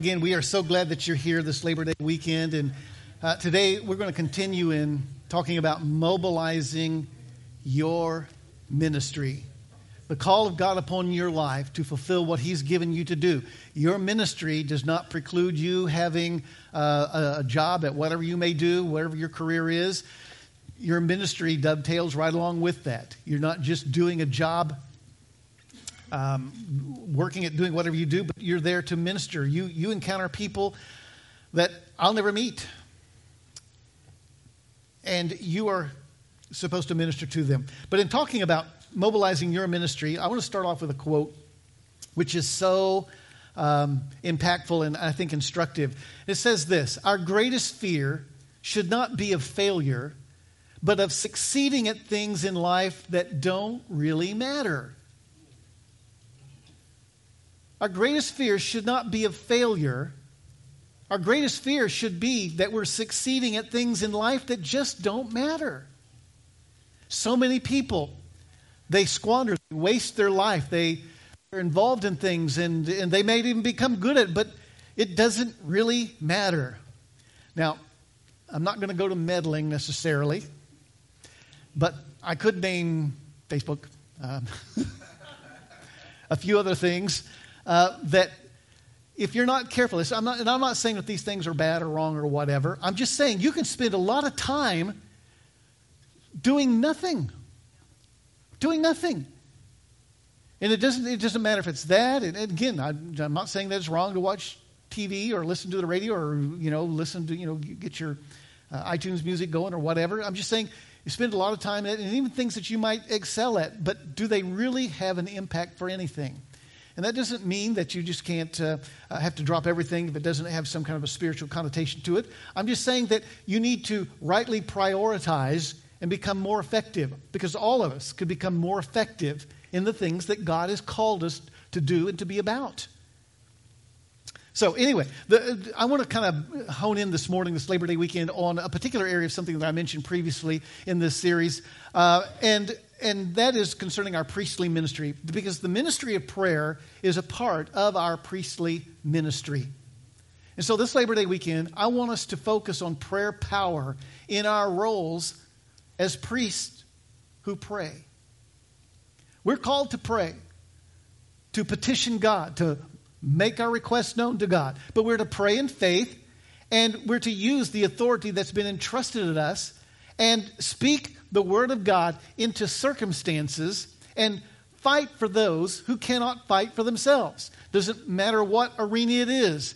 Again, we are so glad that you're here this Labor Day weekend, and today we're going to continue in talking about mobilizing your ministry. The call of God upon your life to fulfill what He's given you to do. Your ministry does not preclude you having a job at whatever you may do, whatever your career is. Your ministry dovetails right along with that. You're not just doing a job, working at doing whatever you do, but you're there to minister. You encounter people that I'll never meet, and you are supposed to minister to them. But in talking about mobilizing your ministry, I want to start off with a quote which is so impactful and I think instructive. It says this: "Our greatest fear should not be of failure, but of succeeding at things in life that don't really matter." Our greatest fear should not be of failure. Our greatest fear should be that we're succeeding at things in life that just don't matter. So many people, they squander, they waste their life. They are involved in things and they may even become good at it, but it doesn't really matter. Now, I'm not going to go to meddling necessarily, but I could name Facebook, a few other things. That if you're not careful, I'm not saying that these things are bad or wrong or whatever. I'm just saying you can spend a lot of time doing nothing. Doing nothing. And it doesn't matter if it's that. And again, I'm not saying that it's wrong to watch TV or listen to the radio or, listen to, get your iTunes music going or whatever. I'm just saying you spend a lot of time at it, and even things that you might excel at, but do they really have an impact for anything? And that doesn't mean that you just can't have to drop everything if it doesn't have some kind of a spiritual connotation to it. I'm just saying that you need to rightly prioritize and become more effective, because all of us could become more effective in the things that God has called us to do and to be about. So anyway, I want to kind of hone in this morning, this Labor Day weekend, on a particular area of something that I mentioned previously in this series, and that is concerning our priestly ministry, because the ministry of prayer is a part of our priestly ministry. And so this Labor Day weekend, I want us to focus on prayer power in our roles as priests who pray. We're called to pray, to petition God, to make our requests known to God. But we're to pray in faith, and we're to use the authority that's been entrusted to us and speak the word of God into circumstances and fight for those who cannot fight for themselves. Doesn't matter what arena it is.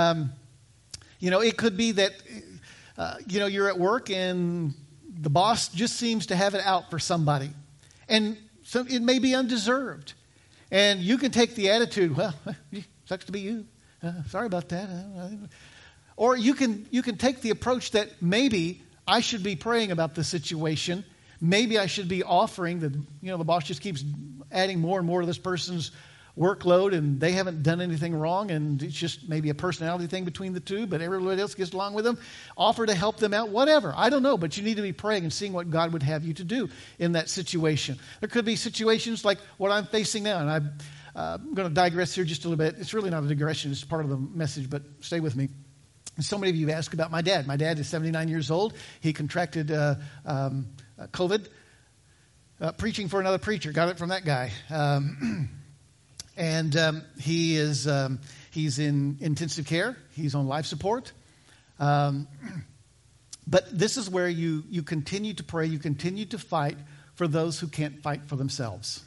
It could be that, you're at work and the boss just seems to have it out for somebody. And so it may be undeserved. And you can take the attitude, well, sucks to be you. Sorry about that. Or you can take the approach that maybe I should be praying about the situation. Maybe I should be offering that, the boss just keeps adding more and more to this person's workload and they haven't done anything wrong and it's just maybe a personality thing between the two, but everybody else gets along with them. Offer to help them out, whatever. I don't know, but you need to be praying and seeing what God would have you to do in that situation. There could be situations like what I'm facing now, and I'm going to digress here just a little bit. It's really not a digression. It's part of the message, but stay with me. So many of you have asked about my dad. My dad is 79 years old. He contracted COVID, preaching for another preacher. Got it from that guy. And he's in intensive care. He's on life support. But this is where you continue to pray. You continue to fight for those who can't fight for themselves.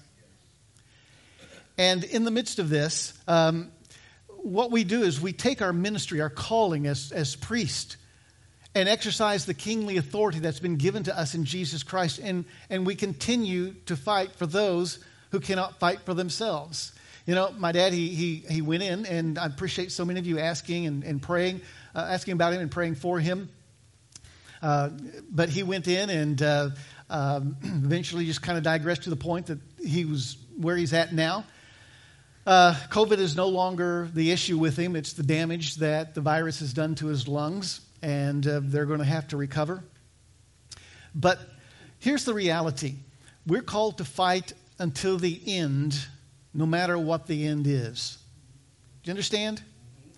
And in the midst of this, what we do is we take our ministry, our calling as priests, and exercise the kingly authority that's been given to us in Jesus Christ. And we continue to fight for those who cannot fight for themselves. My dad, he went in, and I appreciate so many of you asking and praying, asking about him and praying for him. But he went in and eventually just kind of digressed to the point that he was where he's at now. COVID is no longer the issue with him. It's the damage that the virus has done to his lungs, and they're going to have to recover. But here's the reality. We're called to fight until the end, no matter what the end is. Do you understand?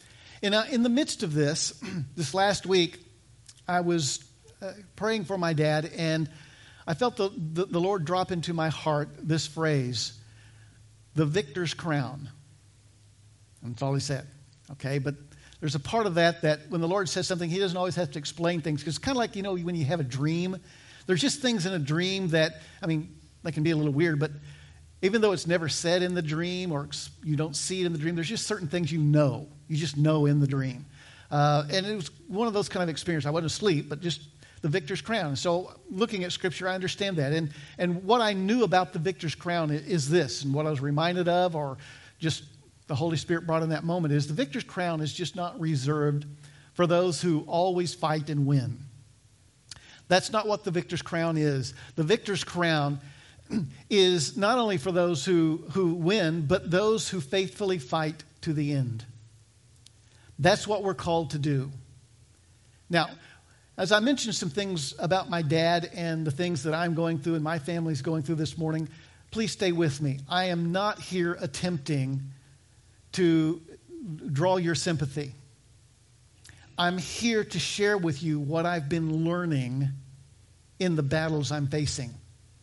In the midst of this, this last week, I was praying for my dad, and I felt the Lord drop into my heart this phrase, the victor's crown. And that's all he said. Okay, but there's a part of that when the Lord says something, he doesn't always have to explain things. Because it's kind of like, when you have a dream, there's just things in a dream that, they can be a little weird, but even though it's never said in the dream or you don't see it in the dream, there's just certain things you just know in the dream. And it was one of those kind of experiences. I wasn't asleep, but just the victor's crown. And so looking at Scripture, I understand that. And what I knew about the victor's crown is this, and what I was reminded of, or just the Holy Spirit brought in that moment, is the victor's crown is just not reserved for those who always fight and win. That's not what the victor's crown is. The victor's crown is not only for those who win, but those who faithfully fight to the end. That's what we're called to do. Now, as I mentioned some things about my dad and the things that I'm going through and my family's going through this morning, please stay with me. I am not here attempting to draw your sympathy. I'm here to share with you what I've been learning in the battles I'm facing.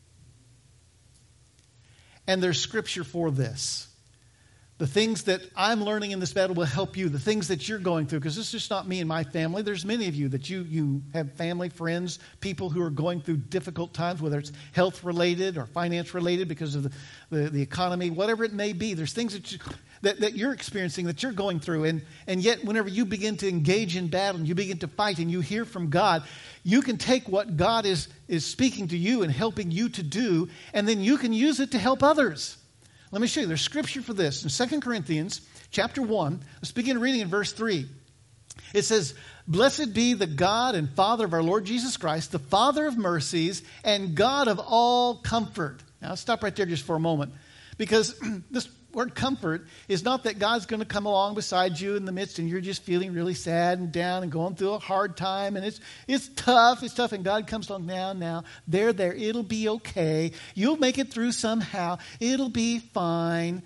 And there's Scripture for this. The things that I'm learning in this battle will help you. The things that you're going through, because it's just not me and my family. There's many of you that you have family, friends, people who are going through difficult times, whether it's health-related or finance-related because of the economy, whatever it may be. There's things that you're experiencing, that you're going through. And yet, whenever you begin to engage in battle and you begin to fight and you hear from God, you can take what God is speaking to you and helping you to do, and then you can use it to help others. Let me show you. There's Scripture for this. In 2 Corinthians chapter 1, let's begin reading in verse 3. It says, "Blessed be the God and Father of our Lord Jesus Christ, the Father of mercies and God of all comfort." Now, I'll stop right there just for a moment, because this word comfort is not that God's going to come along beside you in the midst and you're just feeling really sad and down and going through a hard time and it's tough, and God comes along, now, there, it'll be okay. You'll make it through somehow. It'll be fine.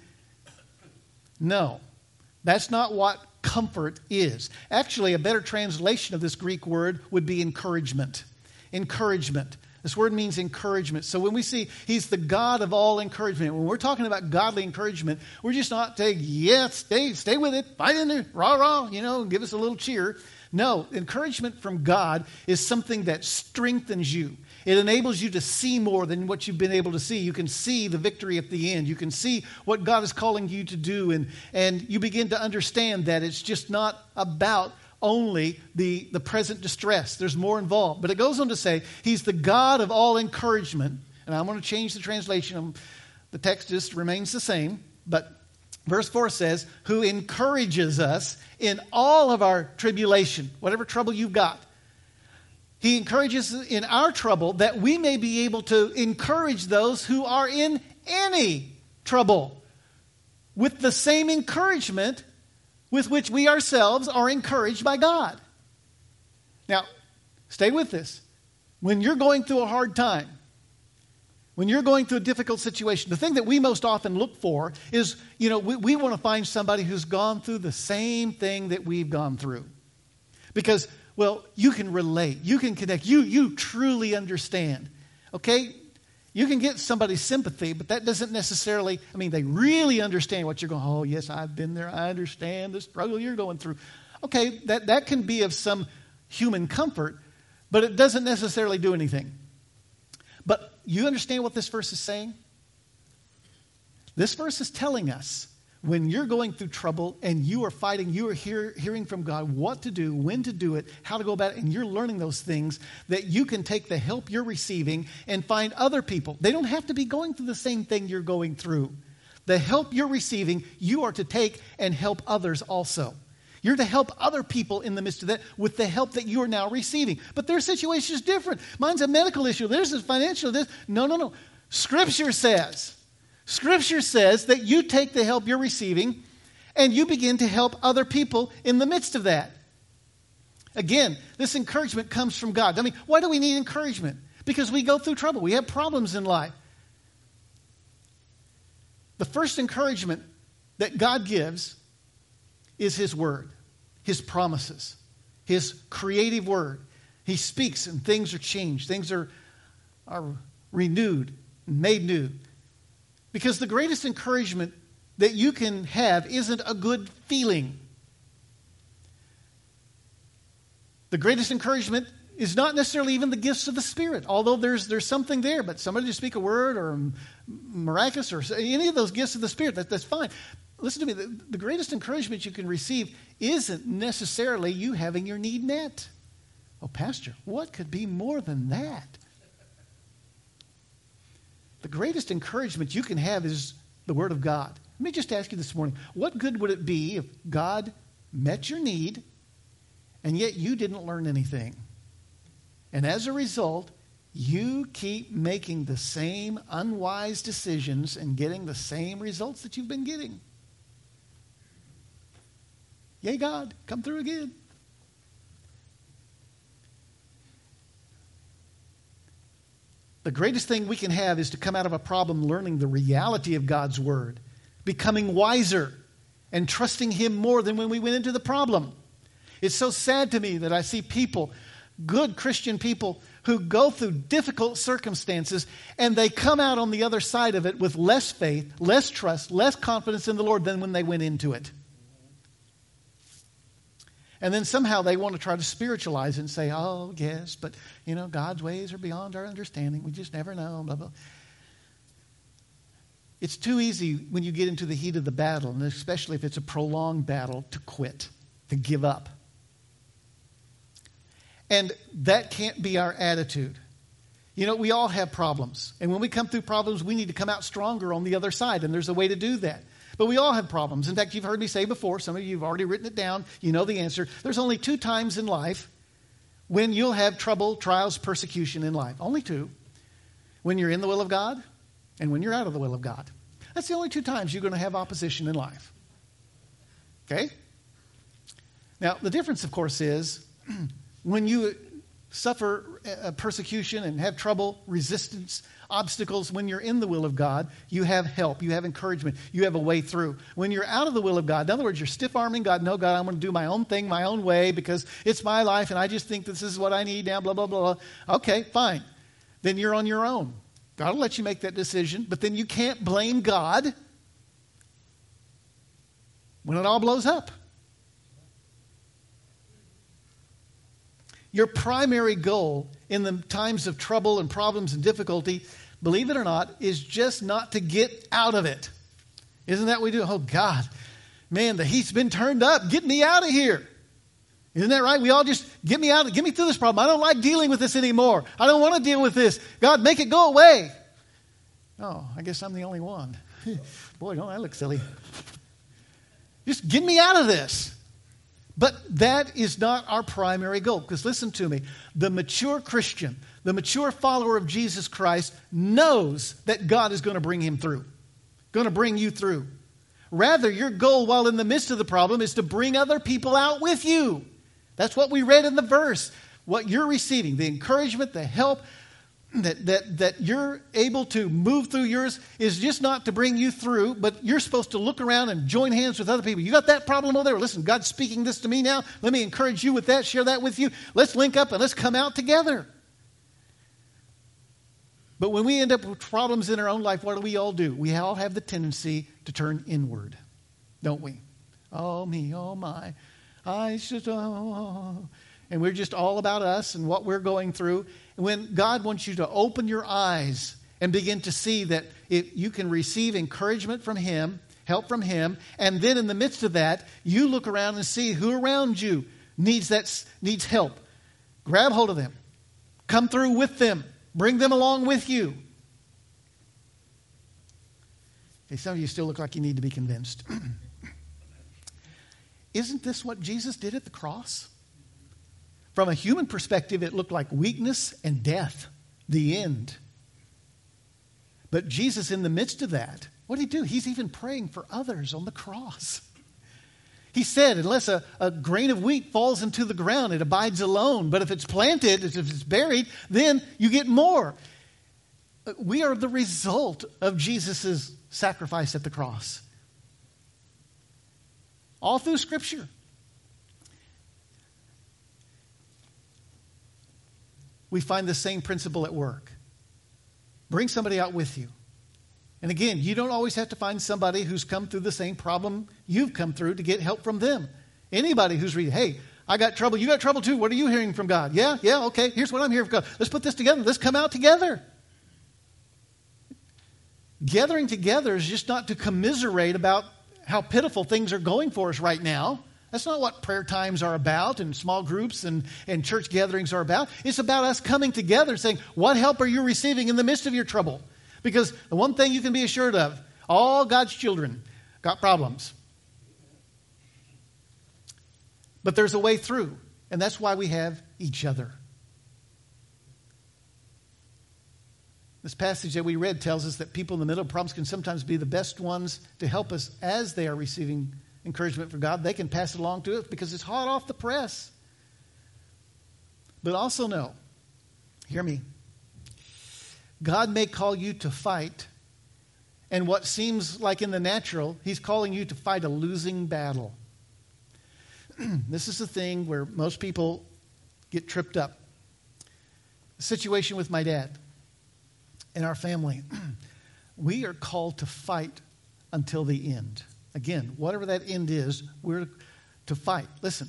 No, that's not what comfort is. Actually, a better translation of this Greek word would be encouragement. Encouragement. This word means encouragement. So when we see He's the God of all encouragement, when we're talking about godly encouragement, we're just not saying, stay with it, fight in there, rah, give us a little cheer. No, encouragement from God is something that strengthens you. It enables you to see more than what you've been able to see. You can see the victory at the end. You can see what God is calling you to do, and you begin to understand that it's just not about only the present distress. There's more involved. But it goes on to say, He's the God of all encouragement. And I'm going to change the translation. The text just remains the same. But verse 4 says, who encourages us in all of our tribulation, whatever trouble you've got. He encourages us in our trouble that we may be able to encourage those who are in any trouble with the same encouragement with which we ourselves are encouraged by God. Now, stay with this. When you're going through a hard time, when you're going through a difficult situation, the thing that we most often look for is, we want to find somebody who's gone through the same thing that we've gone through. Because, you can relate. You can connect. You truly understand. Okay? You can get somebody's sympathy, but that doesn't necessarily, they really understand what you're going, oh, yes, I've been there. I understand the struggle you're going through. Okay, that can be of some human comfort, but it doesn't necessarily do anything. But you understand what this verse is saying? This verse is telling us when you're going through trouble and you are fighting, you are hearing from God what to do, when to do it, how to go about it, and you're learning those things, that you can take the help you're receiving and find other people. They don't have to be going through the same thing you're going through. The help you're receiving, you are to take and help others also. You're to help other people in the midst of that with the help that you are now receiving. But their situation is different. Mine's a medical issue. Theirs is financial. No. Scripture says that you take the help you're receiving and you begin to help other people in the midst of that. Again, this encouragement comes from God. Why do we need encouragement? Because we go through trouble. We have problems in life. The first encouragement that God gives is His Word. His promises, His creative word. He speaks and things are changed. Things are renewed, made new. Because the greatest encouragement that you can have isn't a good feeling. The greatest encouragement is not necessarily even the gifts of the Spirit, although there's something there, but somebody to speak a word or miraculous or any of those gifts of the Spirit, that's fine. Listen to me, the greatest encouragement you can receive isn't necessarily you having your need met. Oh, Pastor, what could be more than that? The greatest encouragement you can have is the Word of God. Let me just ask you this morning, what good would it be if God met your need and yet you didn't learn anything? And as a result, you keep making the same unwise decisions and getting the same results that you've been getting. Yay, God, come through again. The greatest thing we can have is to come out of a problem learning the reality of God's Word, becoming wiser, and trusting Him more than when we went into the problem. It's so sad to me that I see people, good Christian people, who go through difficult circumstances and they come out on the other side of it with less faith, less trust, less confidence in the Lord than when they went into it. And then somehow they want to try to spiritualize it and say, oh, yes, but, God's ways are beyond our understanding. We just never know, blah, blah. It's too easy when you get into the heat of the battle, and especially if it's a prolonged battle, to quit, to give up. And that can't be our attitude. We all have problems. And when we come through problems, we need to come out stronger on the other side, and there's a way to do that. But we all have problems. In fact, you've heard me say before, some of you have already written it down, you know the answer. There's only 2 times in life when you'll have trouble, trials, persecution in life. Only 2. When you're in the will of God and when you're out of the will of God. That's the only 2 times you're going to have opposition in life. Okay? Now, the difference, of course, is when you suffer persecution and have trouble, resistance, obstacles, when you're in the will of God, you have help, you have encouragement, you have a way through. When you're out of the will of God, in other words, you're stiff-arming God, no, God, I'm going to do my own thing, my own way, because it's my life, and I just think this is what I need now, blah, blah, blah. Okay, fine. Then you're on your own. God will let you make that decision, but then you can't blame God when it all blows up. Your primary goal in the times of trouble and problems and difficulty, believe it or not, is just not to get out of it. Isn't that what we do? Oh, God, man, the heat's been turned up. Get me out of here. Isn't that right? We all just, get me out, get me through this problem. I don't like dealing with this anymore. I don't want to deal with this. God, make it go away. Oh, I guess I'm the only one. Boy, don't I look silly. Just get me out of this. But that is not our primary goal. Because listen to me, the mature Christian, the mature follower of Jesus Christ knows that God is going to bring him through, going to bring you through. Rather, your goal while in the midst of the problem is to bring other people out with you. That's what we read in the verse. What you're receiving, the encouragement, the help that you're able to move through yours is just not to bring you through, but you're supposed to look around and join hands with other people. You got that problem over there? Listen, God's speaking this to me now. Let me encourage you with that, share that with you. Let's link up and let's come out together. But when we end up with problems in our own life, what do we all do? We all have the tendency to turn inward, don't we? Oh, me, oh, my. I should, oh. And we're just all about us and what we're going through. When God wants you to open your eyes and begin to see that you can receive encouragement from Him, help from Him, and then in the midst of that, you look around and see who around you needs help. Grab hold of them. Come through with them. Bring them along with you. Okay, some of you still look like you need to be convinced. Isn't this what Jesus did at the cross? From a human perspective, it looked like weakness and death, the end. But Jesus, in the midst of that, what did He do? He's even praying for others on the cross. He said, unless a grain of wheat falls into the ground, it abides alone. But if it's planted, if it's buried, then you get more. We are the result of Jesus' sacrifice at the cross. All through Scripture. we find the same principle at work. Bring somebody out with you. And again, you don't always have to find somebody who's come through the same problem you've come through to get help from them. Anybody who's reading, hey, I got trouble, you got trouble too. What are you hearing from God? Yeah, okay, here's what I'm hearing from God. Let's put this together. Let's come out together. Gathering together is just not to commiserate about how pitiful things are going for us right now. That's not what prayer times are about and small groups and church gatherings are about. It's about us coming together and saying, what help are you receiving in the midst of your trouble? Because the one thing you can be assured of, all God's children got problems. But there's a way through, and that's why we have each other. This passage that we read tells us that people in the middle of problems can sometimes be the best ones to help us as they are receiving encouragement from God. They can pass it along to us because it's hot off the press. But also know, hear me, God may call you to fight, and what seems like in the natural, He's calling you to fight a losing battle. This is the thing where most people get tripped up. The situation with my dad and our family. We are called to fight until the end. Again, whatever that end is, we're to fight. Listen,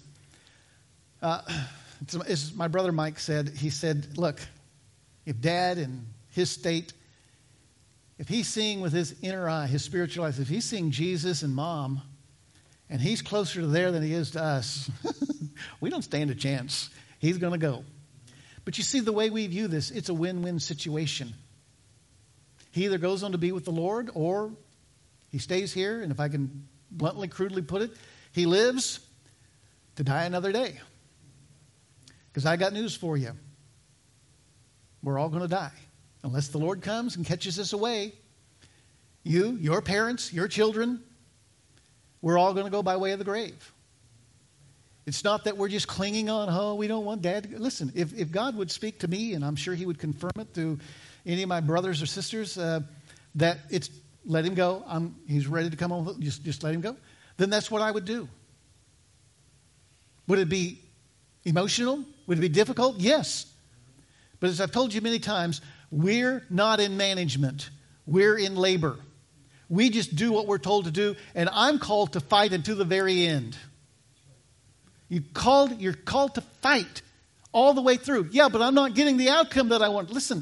as my brother Mike said, he said, look, if Dad in his state, if he's seeing with his inner eye, his spiritual eyes, if he's seeing Jesus and Mom, and he's closer to there than he is to us, we don't stand a chance. He's going to go. But you see, the way we view this, it's a win-win situation. He either goes on to be with the Lord or he stays here, and if I can bluntly, crudely put it, he lives to die another day. Because I got news for you. We're all going to die. Unless the Lord comes and catches us away. You, your parents, your children, we're all going to go by way of the grave. It's not that we're just clinging on, oh, we don't want Dad to go. Listen, if God would speak to me, and I'm sure He would confirm it through any of my brothers or sisters, that it's let him go. He's ready to come home. Just let him go. Then that's what I would do. Would it be emotional? Would it be difficult? Yes. But as I've told you many times, we're not in management. We're in labor. We just do what we're told to do, and I'm called to fight until the very end. You're called to fight all the way through. Yeah, but I'm not getting the outcome that I want. Listen.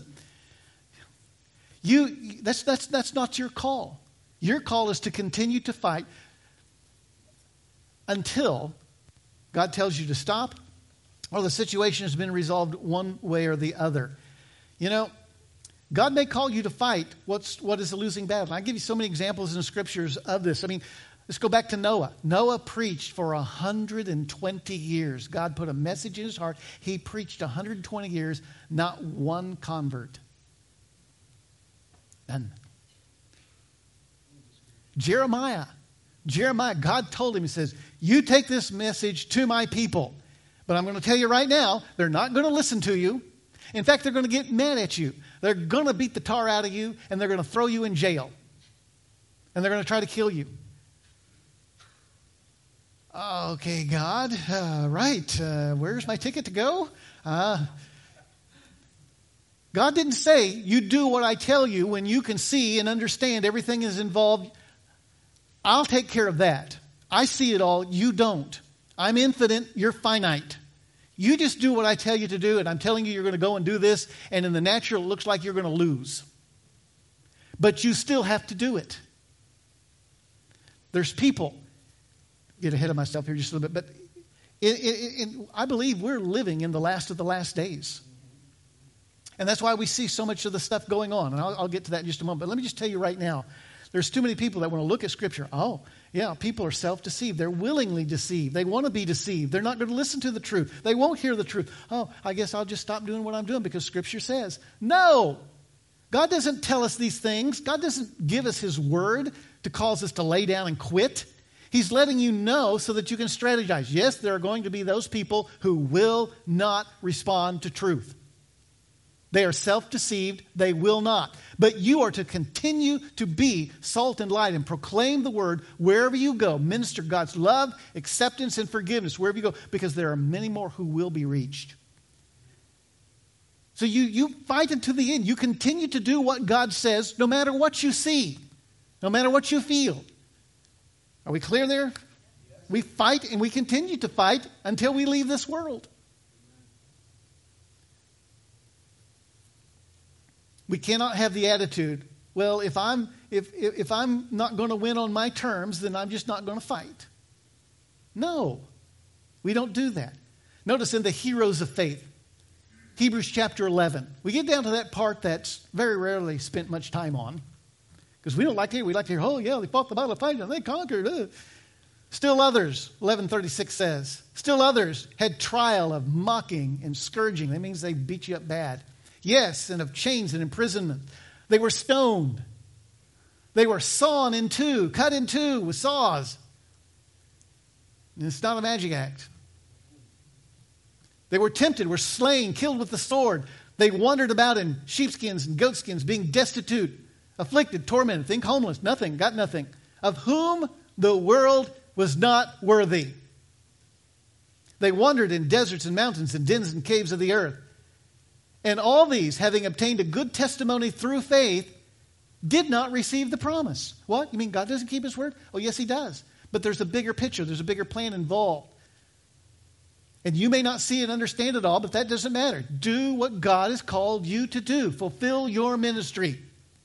That's not your call. Your call is to continue to fight until God tells you to stop or the situation has been resolved one way or the other. You know, God may call you to fight what is a losing battle. I give you so many examples in the scriptures of this. I mean, let's go back to Noah. Noah preached for 120 years. God put a message in his heart. He preached 120 years, not one convert. None. Jeremiah, God told him, He says, you take this message to my people. But I'm going to tell you right now, they're not going to listen to you. In fact, they're going to get mad at you. They're going to beat the tar out of you, and they're going to throw you in jail. And they're going to try to kill you. Okay, God, right. Where's my ticket to go? God didn't say, you do what I tell you when you can see and understand everything is involved. I'll take care of that. I see it all. You don't. I'm infinite. You're finite. You just do what I tell you to do, and I'm telling you you're going to go and do this, and in the natural it looks like you're going to lose. But you still have to do it. There's people, get ahead of myself here just a little bit, but I believe we're living in the last of the last days. And that's why we see so much of the stuff going on. And I'll get to that in just a moment. But let me just tell you right now, there's too many people that want to look at Scripture. Oh, yeah, people are self-deceived. They're willingly deceived. They want to be deceived. They're not going to listen to the truth. They won't hear the truth. Oh, I guess I'll just stop doing what I'm doing because Scripture says. No! God doesn't tell us these things. God doesn't give us His word to cause us to lay down and quit. He's letting you know so that you can strategize. Yes, there are going to be those people who will not respond to truth. They are self-deceived. They will not. But you are to continue to be salt and light and proclaim the word wherever you go. Minister God's love, acceptance, and forgiveness wherever you go, because there are many more who will be reached. So you fight until the end. You continue to do what God says no matter what you see, no matter what you feel. Are we clear there? We fight and we continue to fight until we leave this world. We cannot have the attitude, well, if I'm not going to win on my terms, then I'm just not going to fight. No, we don't do that. Notice in the heroes of faith, Hebrews chapter 11, we get down to that part that's very rarely spent much time on, because we don't like to hear. We like to hear, oh yeah, they fought the battle of fight and they conquered. Still others, 11:36 says, still others had trial of mocking and scourging. That means they beat you up bad. Yes, and of chains and imprisonment. They were stoned. They were sawn in two, cut in two with saws. And it's not a magic act. They were tempted, were slain, killed with the sword. They wandered about in sheepskins and goatskins, being destitute, afflicted, tormented, think homeless, nothing, got nothing, of whom the world was not worthy. They wandered in deserts and mountains and dens and caves of the earth. And all these, having obtained a good testimony through faith, did not receive the promise. What? You mean God doesn't keep his word? Oh, yes, he does. But there's a bigger picture. There's a bigger plan involved. And you may not see and understand it all, but that doesn't matter. Do what God has called you to do. Fulfill your ministry.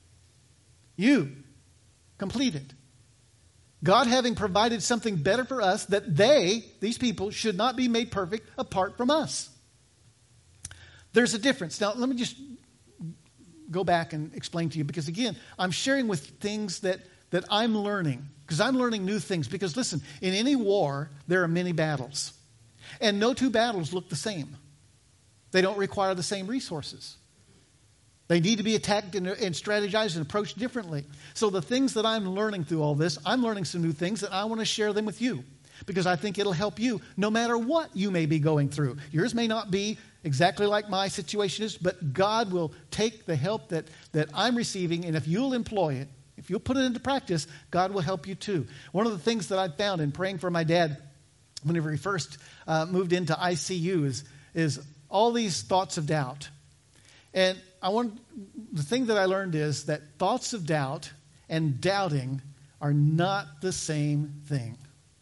You complete it. God having provided something better for us, that these people, should not be made perfect apart from us. There's a difference. Now, let me just go back and explain to you, because again, I'm sharing with things that I'm learning, because I'm learning new things. Because listen, in any war, there are many battles. And no two battles look the same. They don't require the same resources. They need to be attacked and strategized and approached differently. So the things that I'm learning through all this, I'm learning some new things, and I want to share them with you, because I think it'll help you no matter what you may be going through. Yours may not be exactly like my situation is, but God will take the help that I'm receiving, and if you'll employ it, if you'll put it into practice, God will help you too. One of the things that I found in praying for my dad whenever he first moved into ICU is all these thoughts of doubt. And the thing that I learned is that thoughts of doubt and doubting are not the same thing.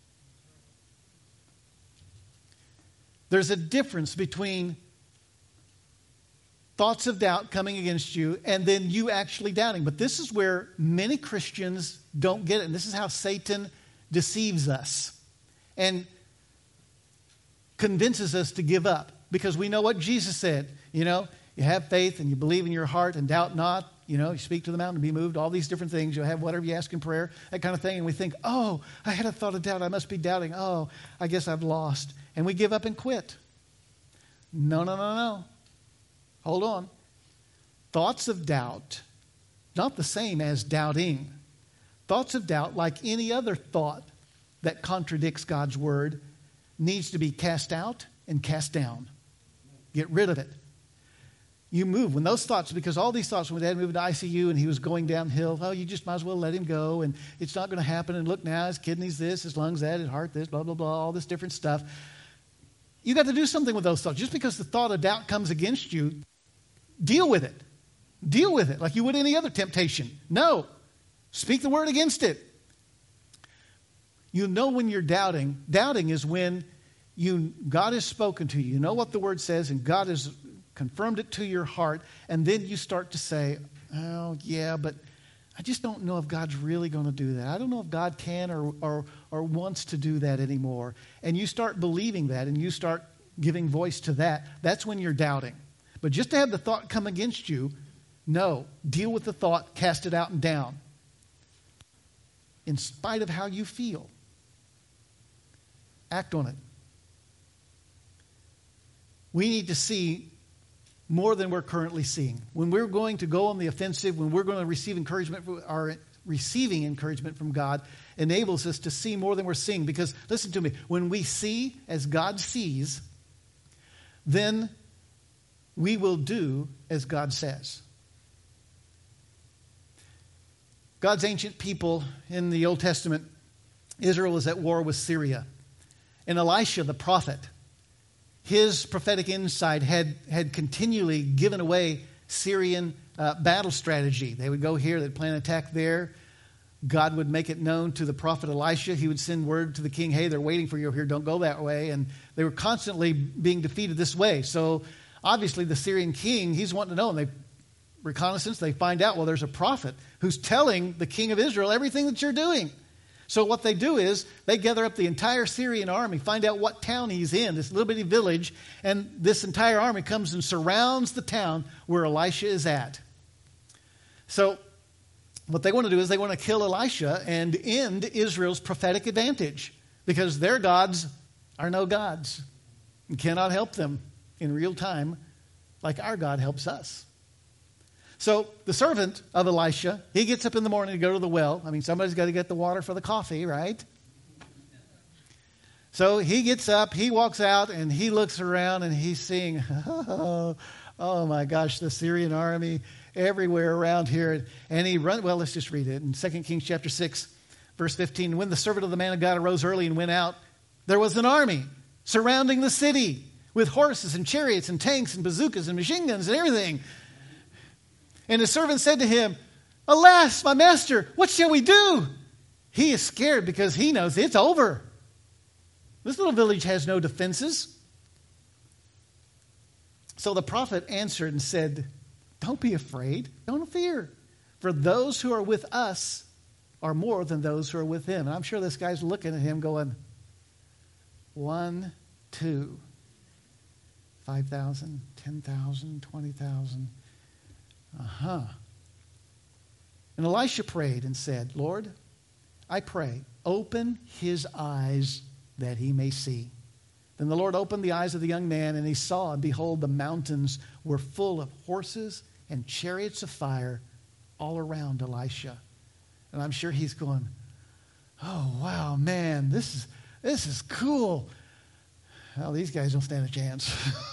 There's a difference between thoughts of doubt coming against you and then you actually doubting. But this is where many Christians don't get it. And this is how Satan deceives us and convinces us to give up. Because we know what Jesus said. You have faith and you believe in your heart and doubt not. You speak to the mountain and be moved. All these different things. You'll have whatever you ask in prayer. That kind of thing. And we think, oh, I had a thought of doubt. I must be doubting. Oh, I guess I've lost. And we give up and quit. No. Hold on. Thoughts of doubt, not the same as doubting. Thoughts of doubt, like any other thought that contradicts God's word, needs to be cast out and cast down. Get rid of it. You move. When those thoughts, because all these thoughts, when Dad moved to ICU and he was going downhill, you just might as well let him go, and it's not going to happen, and look now, his kidneys this, his lungs that, his heart this, blah, blah, blah, all this different stuff. You got to do something with those thoughts. Just because the thought of doubt comes against you, deal with it. Deal with it like you would any other temptation. No. Speak the word against it. When you're doubting. Doubting is when God has spoken to you. You know what the word says, and God has confirmed it to your heart, and then you start to say, oh, yeah, but I just don't know if God's really going to do that. I don't know if God can or wants to do that anymore. And you start believing that, and you start giving voice to that. That's when you're doubting. But just to have the thought come against you, no. Deal with the thought, cast it out and down. In spite of how you feel. Act on it. We need to see more than we're currently seeing. When we're going to go on the offensive, when we're going to receive encouragement, receiving encouragement from God enables us to see more than we're seeing. Because, listen to me, when we see as God sees, then we will do as God says. God's ancient people in the Old Testament, Israel was at war with Syria. And Elisha, the prophet, his prophetic insight had continually given away Syrian battle strategy. They would go here, they'd plan an attack there. God would make it known to the prophet Elisha. He would send word to the king, hey, they're waiting for you here, don't go that way. And they were constantly being defeated this way. So obviously the Syrian king, he's wanting to know, and they reconnaissance, they find out, well, there's a prophet who's telling the king of Israel everything that you're doing. So what they do is they gather up the entire Syrian army, find out what town he's in, this little bitty village, and this entire army comes and surrounds the town where Elisha is at. So what they want to do is they want to kill Elisha and end Israel's prophetic advantage, because their gods are no gods and cannot help them in real time like our God helps us. So the servant of Elisha, he gets up in the morning to go to the well. I mean, somebody's got to get the water for the coffee, right? So he gets up, he walks out, and he looks around, and he's seeing, oh my gosh, the Syrian army everywhere around here. And he runs, well, let's just read it. In 2 Kings chapter 6, verse 15, when the servant of the man of God arose early and went out, there was an army surrounding the city with horses and chariots and tanks and bazookas and machine guns and everything. And his servant said to him, alas, my master, what shall we do? He is scared because he knows it's over. This little village has no defenses. So the prophet answered and said, don't be afraid, don't fear. For those who are with us are more than those who are with him. And I'm sure this guy's looking at him going, 1, 2, 5,000, 10,000, 20,000. And Elisha prayed and said, Lord, I pray, open his eyes that he may see. Then the Lord opened the eyes of the young man, and he saw, and behold, the mountains were full of horses and chariots of fire all around Elisha. And I'm sure he's going, oh, wow, man, this is cool. Well, these guys don't stand a chance.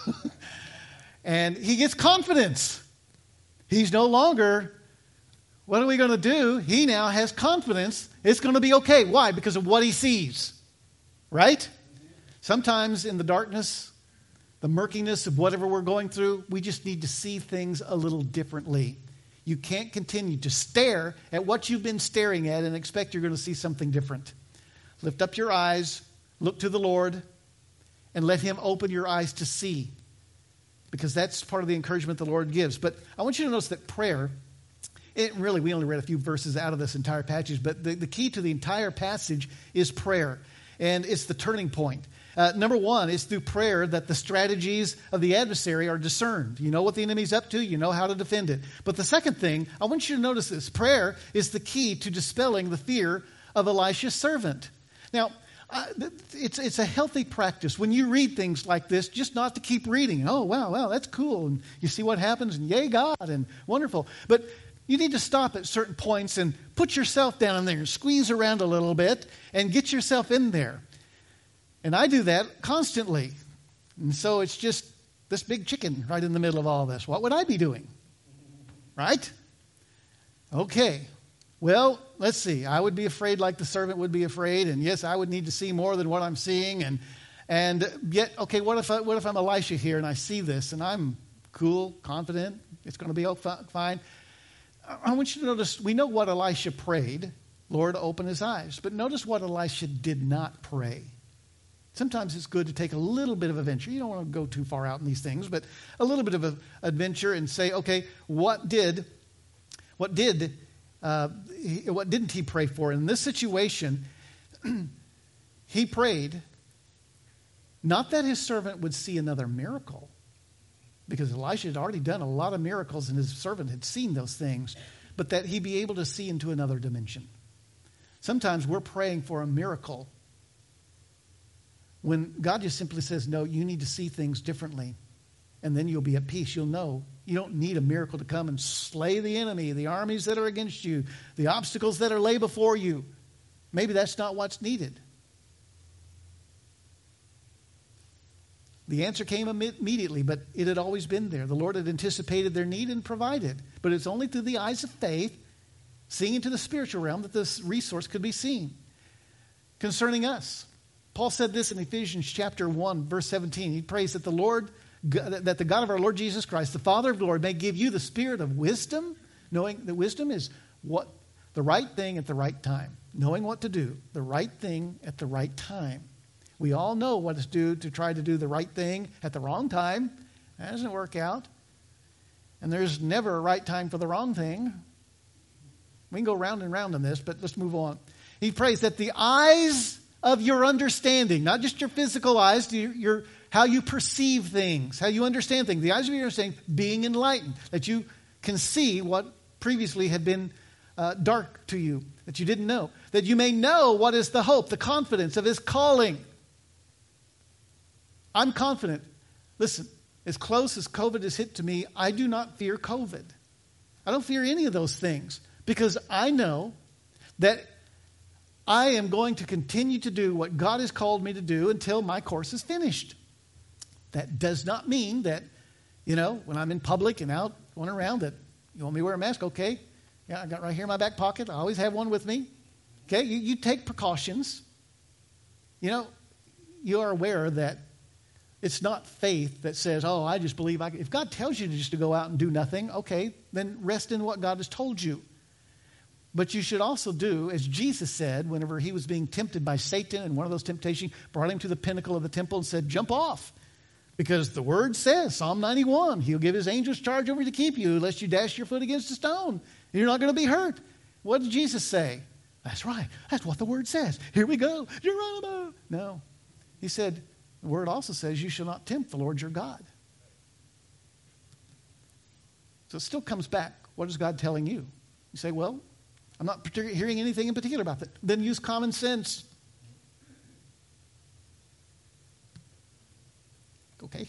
And he gets confidence. He's no longer, what are we going to do? He now has confidence. It's going to be okay. Why? Because of what he sees. Right? Sometimes in the darkness, the murkiness of whatever we're going through, we just need to see things a little differently. You can't continue to stare at what you've been staring at and expect you're going to see something different. Lift up your eyes, look to the Lord, and let him open your eyes to see. Because that's part of the encouragement the Lord gives. But I want you to notice that prayer, we only read a few verses out of this entire passage, but the key to the entire passage is prayer. And it's the turning point. Number one, it's through prayer that the strategies of the adversary are discerned. You know what the enemy's up to. You know how to defend it. But the second thing, I want you to notice this. Prayer is the key to dispelling the fear of Elisha's servant. Now, it's a healthy practice when you read things like this, just not to keep reading. Oh, wow, that's cool. And you see what happens, and yay, God, and wonderful. But you need to stop at certain points and put yourself down in there and squeeze around a little bit and get yourself in there. And I do that constantly. And so it's just this big chicken right in the middle of all this. What would I be doing? Right? Okay. Well, let's see. I would be afraid like the servant would be afraid. And yes, I would need to see more than what I'm seeing. And yet, okay, what if I'm Elisha here and I see this and I'm cool, confident, it's going to be fine. I want you to notice, we know what Elisha prayed, Lord, open his eyes. But notice what Elisha did not pray. Sometimes it's good to take a little bit of a venture. You don't want to go too far out in these things, but a little bit of an adventure and say, okay, what didn't he pray for? In this situation, he prayed not that his servant would see another miracle, because Elisha had already done a lot of miracles and his servant had seen those things, but that he be able to see into another dimension. Sometimes we're praying for a miracle when God just simply says, no, you need to see things differently, and then you'll be at peace. You'll know you don't need a miracle to come and slay the enemy, the armies that are against you, the obstacles that are lay before you. Maybe that's not what's needed. The answer came immediately, but it had always been there. The Lord had anticipated their need and provided. But it's only through the eyes of faith, seeing into the spiritual realm, that this resource could be seen. Concerning us, Paul said this in Ephesians chapter 1, verse 17. He prays that the God of our Lord Jesus Christ, the Father of glory, may give you the spirit of wisdom, knowing that wisdom is what the right thing at the right time. Knowing what to do, the right thing at the right time. We all know what it's due to try to do the right thing at the wrong time. That doesn't work out. And there's never a right time for the wrong thing. We can go round and round on this, but let's move on. He prays that the eyes of your understanding, not just your physical eyes, how you perceive things, how you understand things, the eyes of your understanding being enlightened, that you can see what previously had been dark to you, that you didn't know, that you may know what is the hope, the confidence of his calling. I'm confident. Listen, as close as COVID has hit to me, I do not fear COVID. I don't fear any of those things because I know that I am going to continue to do what God has called me to do until my course is finished. That does not mean that, when I'm in public and out going around that you want me to wear a mask, okay. Yeah, I got right here in my back pocket. I always have one with me. Okay, you take precautions. You are aware that it's not faith that says, I just believe I can. If God tells you just to go out and do nothing, okay, then rest in what God has told you. But you should also do, as Jesus said, whenever he was being tempted by Satan, and one of those temptations brought him to the pinnacle of the temple and said, jump off. Because the word says, Psalm 91, he'll give his angels charge over you to keep you, lest you dash your foot against a stone. You're not going to be hurt. What did Jesus say? That's right. That's what the word says. Here we go. Geronimo. No. He said, the word also says you shall not tempt the Lord your God. So it still comes back. What is God telling you? You say, well, I'm not hearing anything in particular about that. Then use common sense. Okay.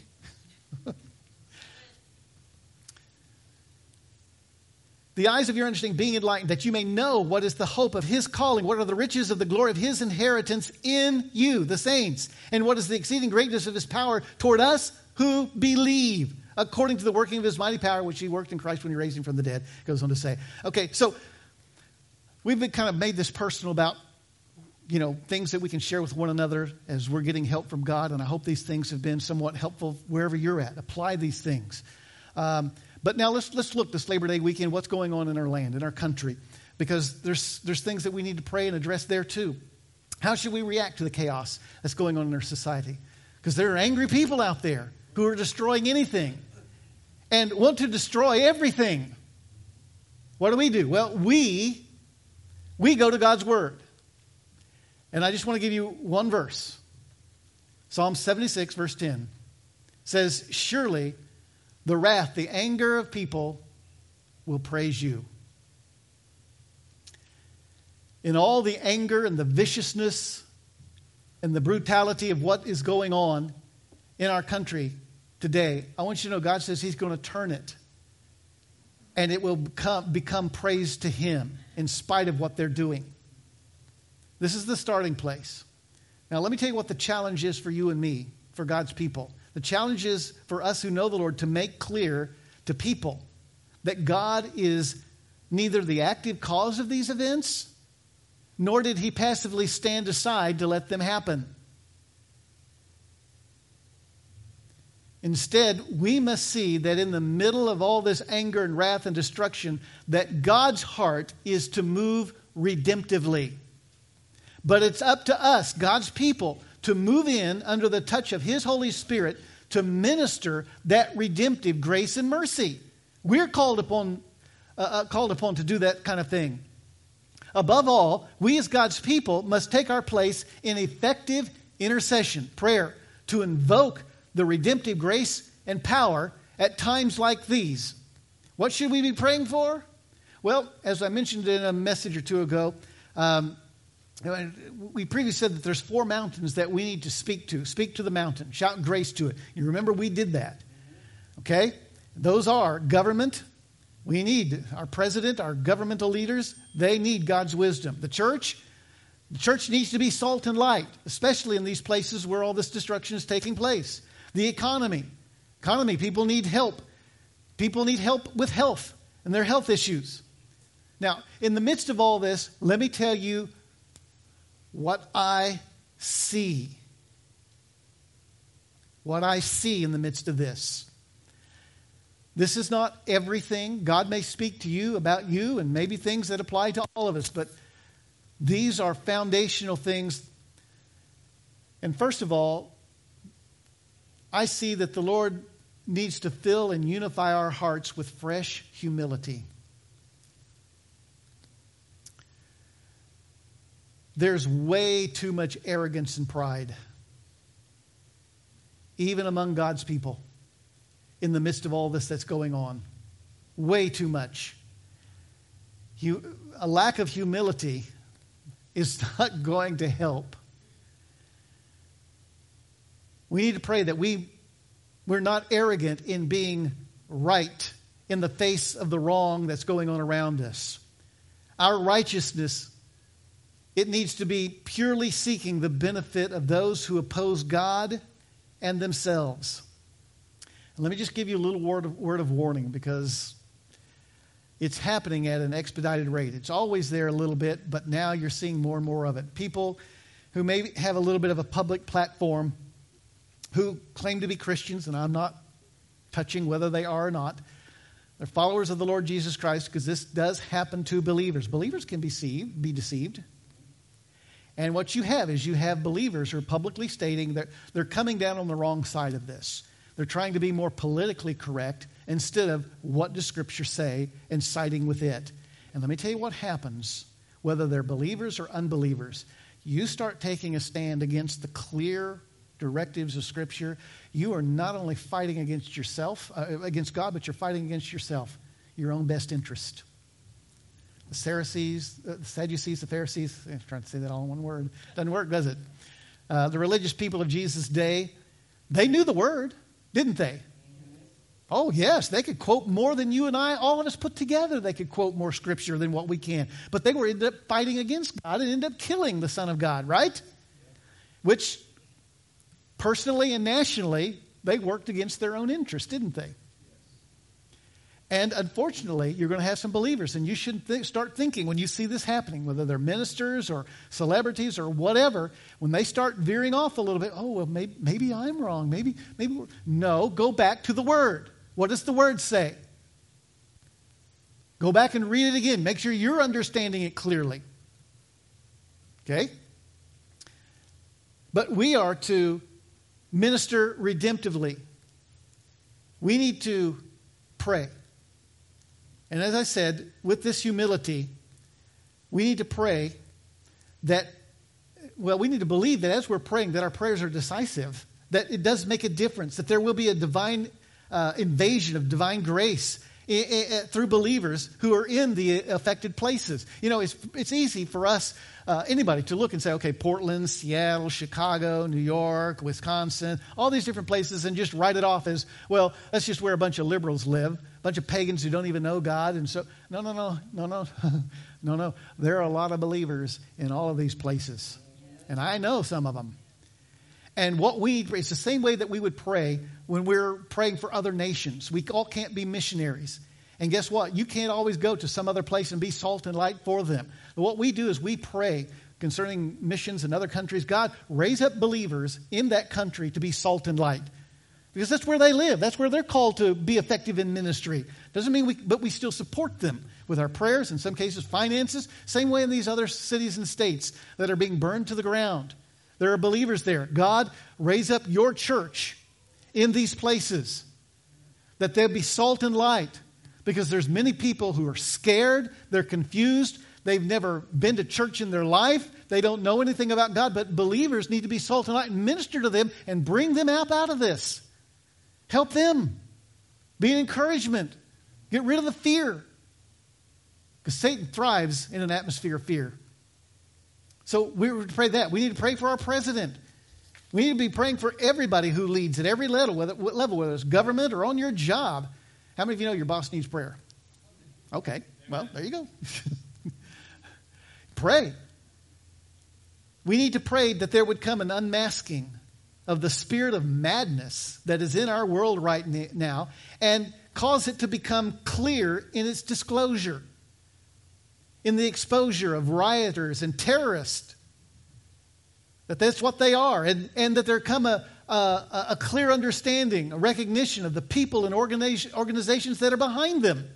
The eyes of your understanding being enlightened, that you may know what is the hope of his calling, what are the riches of the glory of his inheritance in you, the saints, and what is the exceeding greatness of his power toward us who believe, according to the working of his mighty power, which he worked in Christ when he raised him from the dead. Goes on to say. Okay, so we've been kind of made this personal about, things that we can share with one another as we're getting help from God, and I hope these things have been somewhat helpful wherever you're at. Apply these things. But now let's look this Labor Day weekend, what's going on in our land, in our country, because there's things that we need to pray and address there too. How should we react to the chaos that's going on in our society? Because there are angry people out there who are destroying anything and want to destroy everything. What do? Well, we go to God's Word. And I just want to give you one verse. Psalm 76, verse 10 says, surely the wrath, the anger of people will praise you. In all the anger and the viciousness and the brutality of what is going on in our country today, I want you to know God says he's going to turn it. And it will become praise to him in spite of what they're doing. This is the starting place. Now let me tell you what the challenge is for you and me, for God's people. The challenge is for us who know the Lord to make clear to people that God is neither the active cause of these events, nor did he passively stand aside to let them happen. Instead, we must see that in the middle of all this anger and wrath and destruction, that God's heart is to move redemptively. But it's up to us, God's people, to move in under the touch of his Holy Spirit to minister that redemptive grace and mercy. We're called upon to do that kind of thing. Above all, we as God's people must take our place in effective intercession, prayer, to invoke the redemptive grace and power at times like these. What should we be praying for? Well, as I mentioned in a message or two ago, we previously said that there's 4 mountains that we need to speak to. Speak to the mountain. Shout grace to it. You remember we did that. Okay? Those are government. We need our president, our governmental leaders. They need God's wisdom. The church needs to be salt and light, especially in these places where all this destruction is taking place. The economy. People need help. People need help with health and their health issues. Now, in the midst of all this, let me tell you what I see. what I see in the midst of this. This is not everything. God may speak to you about you and maybe things that apply to all of us, but these are foundational things. And first of all, I see that the Lord needs to fill and unify our hearts with fresh humility. There's way too much arrogance and pride, even among God's people, in the midst of all this that's going on. Way too much. A lack of humility is not going to help. We need to pray that we're not arrogant in being right in the face of the wrong that's going on around us. Our righteousness, it needs to be purely seeking the benefit of those who oppose God and themselves. And let me just give you a little word of warning, because it's happening at an expedited rate. It's always there a little bit, but now you're seeing more and more of it. People who maybe have a little bit of a public platform, who claim to be Christians, and I'm not touching whether they are or not. They're followers of the Lord Jesus Christ, because this does happen to believers. Believers can be deceived. And what you have is believers who are publicly stating that they're coming down on the wrong side of this. They're trying to be more politically correct instead of what does Scripture say and siding with it. And let me tell you what happens, whether they're believers or unbelievers. You start taking a stand against the clear directives of Scripture, you are not only fighting against yourself, against God, but you're fighting against yourself, your own best interest. The Sadducees, the Pharisees, I'm trying to say that all in one word. Doesn't work, does it? The religious people of Jesus' day, they knew the Word, didn't they? Oh, yes, they could quote more than you and I, all of us put together. They could quote more Scripture than what we can. But they ended up fighting against God and ended up killing the Son of God, right? Which, personally and nationally, they worked against their own interest, didn't they? And unfortunately, you're going to have some believers, and you should start thinking when you see this happening, whether they're ministers or celebrities or whatever, when they start veering off a little bit, oh, well, maybe I'm wrong. Maybe no, go back to the Word. What does the Word say? Go back and read it again. Make sure you're understanding it clearly. Okay? But we are to minister redemptively. We need to pray. And as I said, with this humility, we need to pray that, well, we need to believe that as we're praying, that our prayers are decisive, that it does make a difference, that there will be a divine invasion of divine grace through believers who are in the affected places. You know, it's easy for us, anybody, to look and say, okay, Portland, Seattle, Chicago, New York, Wisconsin, all these different places, and just write it off as, well, that's just where a bunch of liberals live, a bunch of pagans who don't even know God. And so, no. There are a lot of believers in all of these places. And I know some of them. And it's the same way that we would pray when we're praying for other nations. We all can't be missionaries. And guess what? You can't always go to some other place and be salt and light for them. But what we do is we pray concerning missions in other countries. God, raise up believers in that country to be salt and light. Because that's where they live. That's where they're called to be effective in ministry. Doesn't mean but we still support them with our prayers, in some cases finances. Same way in these other cities and states that are being burned to the ground. There are believers there. God, raise up your church in these places, that they'll be salt and light, because there's many people who are scared, they're confused, they've never been to church in their life, they don't know anything about God, but believers need to be salt and light and minister to them and bring them out of this. Help them. Be an encouragement. Get rid of the fear, because Satan thrives in an atmosphere of fear. So we would pray that. We need to pray for our president. We need to be praying for everybody who leads at every level, whether it's government or on your job. How many of you know your boss needs prayer? Okay, well, there you go. Pray. We need to pray that there would come an unmasking of the spirit of madness that is in our world right now, and cause it to become clear in its disclosure, in the exposure of rioters and terrorists, that's what they are, and that there come a a clear understanding, a recognition of the people and organizations that are behind them.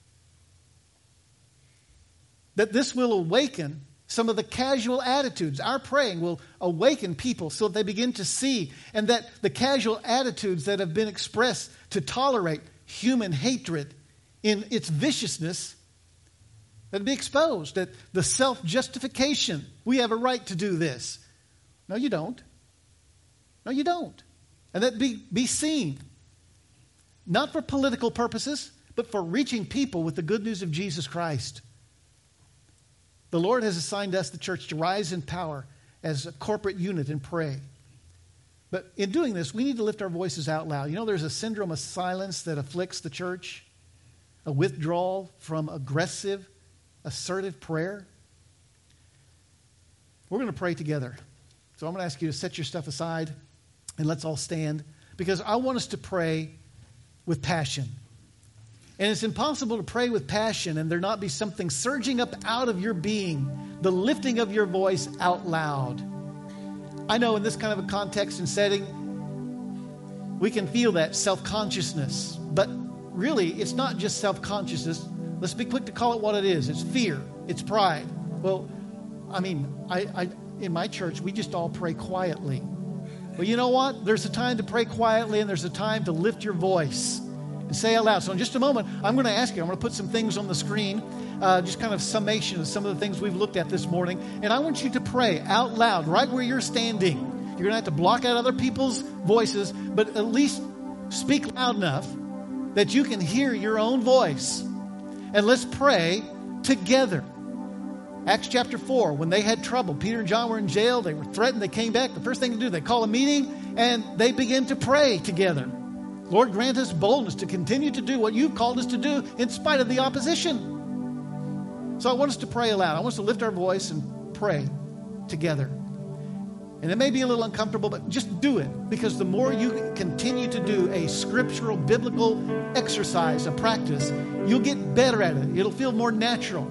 That this will awaken some of the casual attitudes. Our praying will awaken people so that they begin to see, and that the casual attitudes that have been expressed to tolerate human hatred in its viciousness, that be exposed, that the self-justification, we have a right to do this. No, you don't. No, you don't. And that be seen, not for political purposes, but for reaching people with the good news of Jesus Christ. The Lord has assigned us, the church, to rise in power as a corporate unit and pray. But in doing this, we need to lift our voices out loud. You know, there's a syndrome of silence that afflicts the church, a withdrawal from aggressive, assertive prayer. We're going to pray together. So I'm going to ask you to set your stuff aside and let's all stand, because I want us to pray with passion. And it's impossible to pray with passion and there not be something surging up out of your being, the lifting of your voice out loud. I know in this kind of a context and setting, we can feel that self-consciousness. But really, it's not just self-consciousness. Let's be quick to call it what it is. It's fear. It's pride. Well, I mean, I in my church, we just all pray quietly. Well, you know what? There's a time to pray quietly and there's a time to lift your voice and say out loud. So in just a moment, I'm going to ask you, I'm going to put some things on the screen, just kind of summation of some of the things we've looked at this morning. And I want you to pray out loud right where you're standing. You're going to have to block out other people's voices, but at least speak loud enough that you can hear your own voice. And let's pray together. Acts chapter 4, when they had trouble, Peter and John were in jail, they were threatened, they came back. The first thing to do, they call a meeting and they begin to pray together. Lord, grant us boldness to continue to do what you've called us to do in spite of the opposition. So I want us to pray aloud. I want us to lift our voice and pray together. And it may be a little uncomfortable, but just do it. Because the more you continue to do a scriptural, biblical exercise, a practice, you'll get better at it. It'll feel more natural.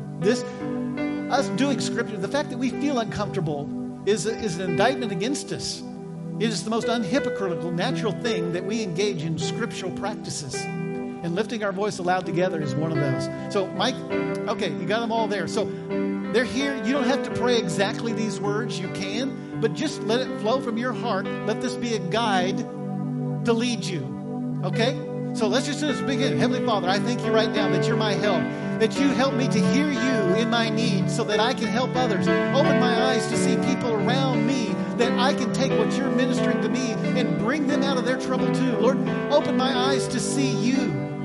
Us doing scripture, the fact that we feel uncomfortable is an indictment against us. It is the most unhypocritical, natural thing that we engage in scriptural practices. And lifting our voice aloud together is one of those. So, Mike, okay, you got them all there. So, they're here. You don't have to pray exactly these words. You can, but just let it flow from your heart. Let this be a guide to lead you. Okay? So, let's just begin. Heavenly Father, I thank you right now that you're my help. That you help me to hear you in my need so that I can help others. Open my eyes to see people around me, that I can take what you're ministering to me and bring them out of their trouble too. Lord, open my eyes to see you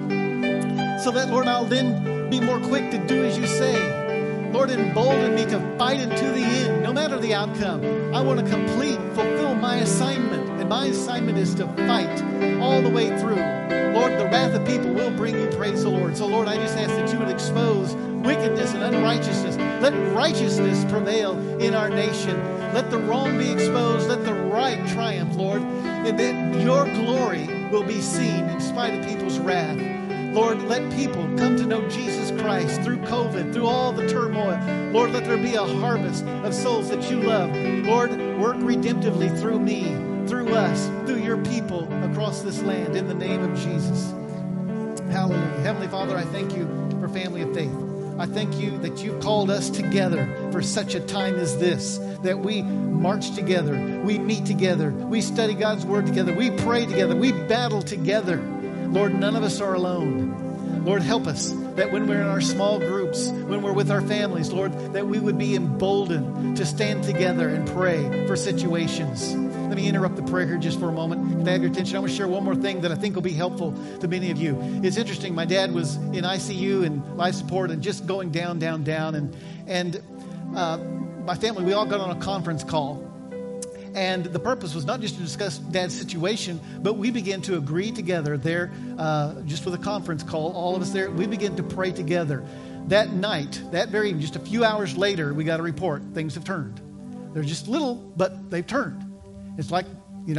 so that, Lord, I'll then be more quick to do as you say. Lord, embolden me to fight into the end, no matter the outcome. I want to fulfill my assignment, and my assignment is to fight all the way through. Lord, the wrath of people will bring you praise, the Lord. So, Lord, I just ask that you would expose wickedness and unrighteousness. Let righteousness prevail in our nation. Let the wrong be exposed. Let the right triumph, Lord. And that your glory will be seen in spite of people's wrath. Lord, let people come to know Jesus Christ through COVID, through all the turmoil. Lord, let there be a harvest of souls that you love. Lord, work redemptively through me, through us, through your people across this land, in the name of Jesus. Hallelujah. Heavenly Father, I thank you for Family of Faith. I thank you that you've called us together for such a time as this, that we march together, we meet together, we study God's Word together, we pray together, we battle together. Lord, none of us are alone. Lord, help us that when we're in our small groups, when we're with our families, Lord, that we would be emboldened to stand together and pray for situations. Let me interrupt the prayer here just for a moment. Can I have your attention? I want to share one more thing that I think will be helpful to many of you. It's interesting. My dad was in ICU and life support and just going down. And my family, we all got on a conference call. And the purpose was not just to discuss Dad's situation, but we began to agree together there, just with a conference call, all of us there. We began to pray together. That night, that very evening, just a few hours later, we got a report. Things have turned. They're just little, but they've turned. It's like,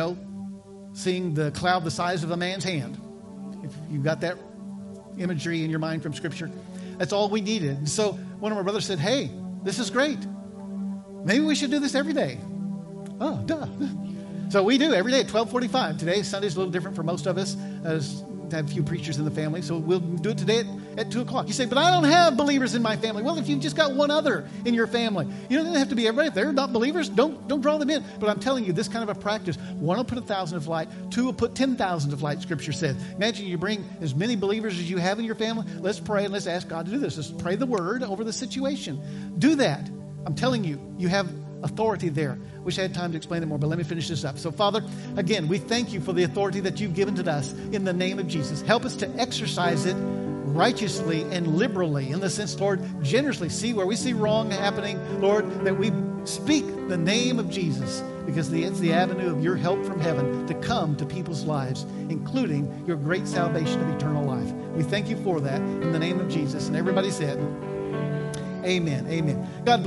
seeing the cloud the size of a man's hand. If you've got that imagery in your mind from Scripture, that's all we needed. And so one of my brothers said, hey, this is great. Maybe we should do this every day. Oh, duh. So we do every day at 12:45. Today, Sunday's a little different for most of us. To have a few preachers in the family, so we'll do it today at 2 o'clock. You say, but I don't have believers in my family. Well, if you've just got one other in your family, you don't have to be everybody. If they're not believers, don't draw them in. But I'm telling you, this kind of a practice, one will put 1,000 to flight, two will put 10,000 to flight, Scripture says. Imagine you bring as many believers as you have in your family. Let's pray and let's ask God to do this. Let's pray the word over the situation. Do that. I'm telling you, you have authority there. Wish I had time to explain it more, but let me finish this up. So, Father, again, we thank you for the authority that you've given to us in the name of Jesus. Help us to exercise it righteously and liberally, in the sense, Lord, generously. See where we see wrong happening, Lord, that we speak the name of Jesus, because it's the avenue of your help from heaven to come to people's lives, including your great salvation of eternal life. We thank you for that in the name of Jesus. And everybody said, amen. Amen. God bless.